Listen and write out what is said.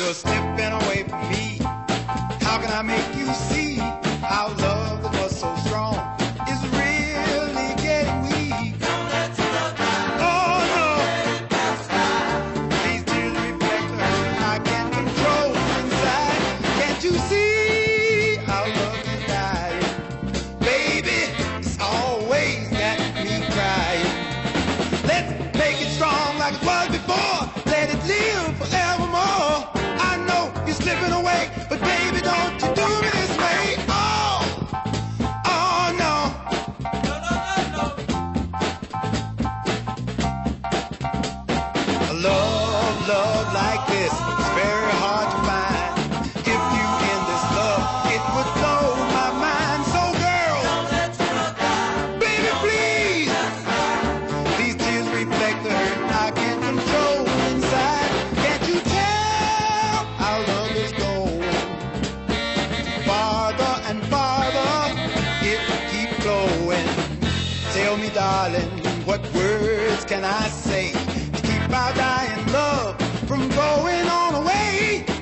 You're slipping away from me. How can I make you see our love that was so strong is really getting weak? Oh no, these tears reflect the hurt I can't control inside. Can't you see our love is dying? Baby, it's always got me crying. Let's make it strong like it was before. Let it live forevermore. I know you're slipping away, but baby, don't you do me this way. Oh, oh no. A love like this is very hard to find. If you in this love, it would blow my mind. So girl, baby, please. These tears reflect the hurt I can't control inside. Can't you tell our love is going farther and farther? It keep flowing. Tell me, darling, what words can I say to keep our dying love from going on away?